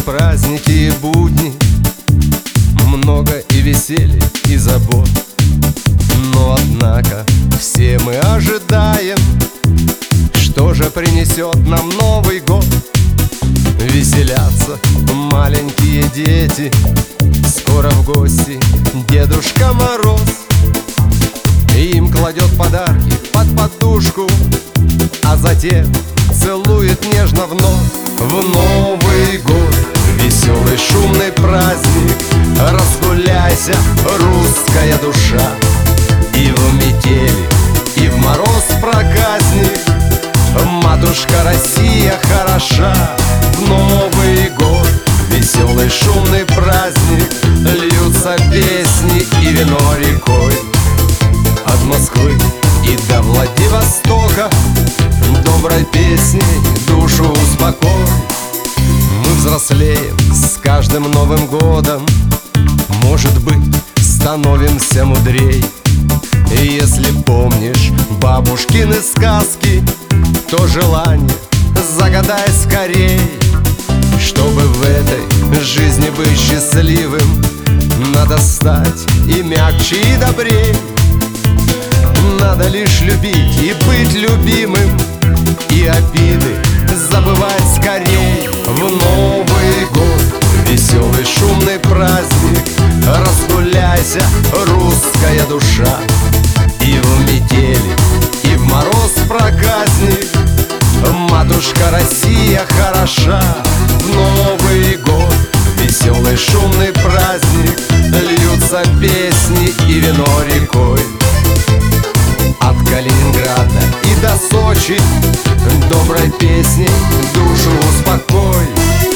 праздники и будни, много и веселья, и забот. Но однако все мы ожидаем, что же принесет нам Новый год. Веселятся маленькие дети, скоро в гости Дедушка Мороз. Им кладет подарки под подушку, а затем целует нежно в нос. В Новый год веселый шумный праздник, разгуляйся, русская душа. И в метели, и в мороз проказник матушка Россия хороша. В Новый год веселый шумный праздник, льются песни и вино рекой. От Москвы и до Владивостока доброй песней душу успокой. Мы взрослеем с каждым Новым годом, может быть, становимся мудрей. И если помнишь бабушкины сказки, то желание загадай скорей. Чтобы в этой жизни быть счастливым, надо стать и мягче, и добрей. Надо лишь любить и быть любимым, и обиды забывать скорей. В Новый год веселый шумный праздник, разгуляйся, русская душа. И в метели, и в мороз проказник матушка Россия хороша. В Новый год веселый шумный праздник, льются песни и вино рекой. От Калининграда и до Сочи доброй песней душу успокой.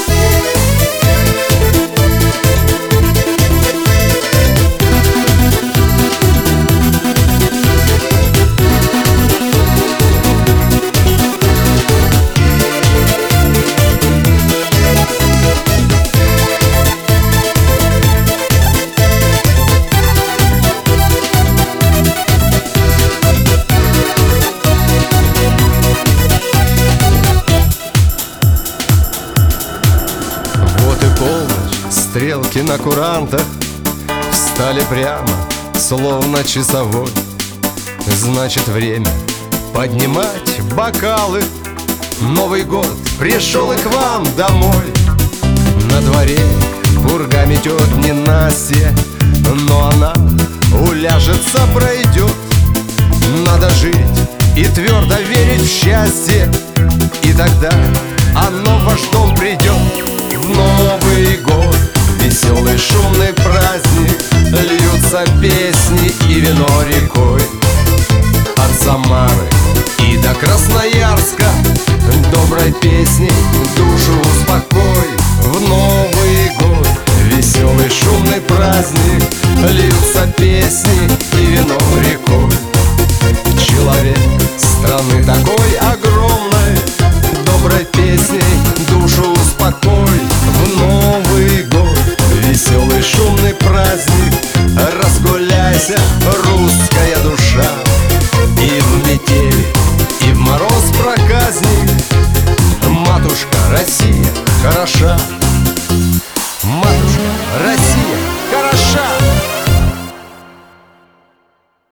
Стрелки на курантах встали прямо, словно часовой. Значит, время поднимать бокалы. Новый год пришел и к вам домой. На дворе пурга метет ненастье, но она уляжется, пройдет. Надо жить и твердо верить в счастье, и тогда оно в ваш дом придет. В Новый год веселый шумный праздник, льются песни и вино рекой. От Самары и до Красноярска доброй песней душу успокой. В Новый год веселый шумный праздник, льются песни и вино рекой. Человек страны такой огромной, доброй песней душу успокой. В Новый год веселый шумный праздник, разгуляйся, русская душа. И в метели, и в мороз проказник матушка Россия хороша.